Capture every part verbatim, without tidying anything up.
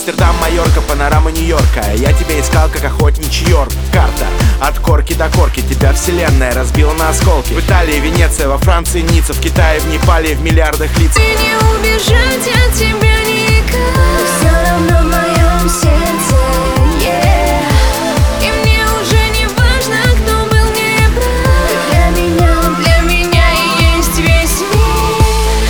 Амстердам, Майорка, панорама Нью-Йорка. Я тебя искал, как охотничий орк. Карта от корки до корки, тебя вселенная разбила на осколки. В Италии, Венеция, во Франции, Ницца, в Китае, в Непале, в миллиардах лиц. И не убежать от тебя никак, все равно в моем сердце, yeah. И мне уже не важно, кто был неправ. Для меня, для меня и есть весь мир.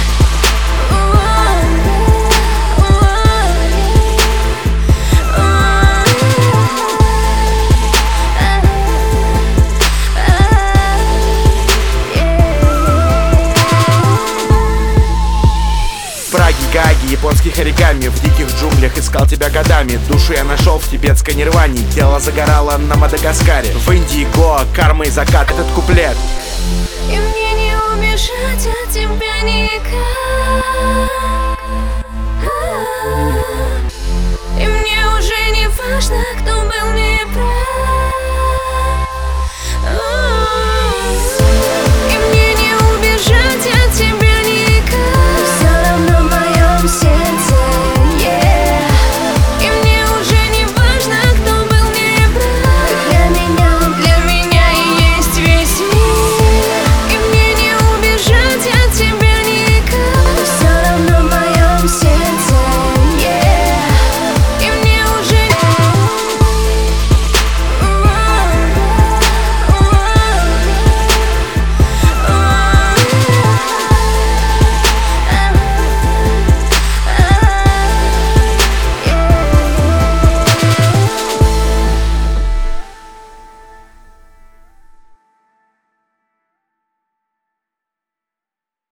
В Праге, Гааге, японских оригами, в диких джунглях искал тебя годами. Душу я нашел в тибетской нирване, тело загорало на Мадагаскаре. В Индии, Гоа, карма и закат, этот куплет. И мне не убежать от тебя никак.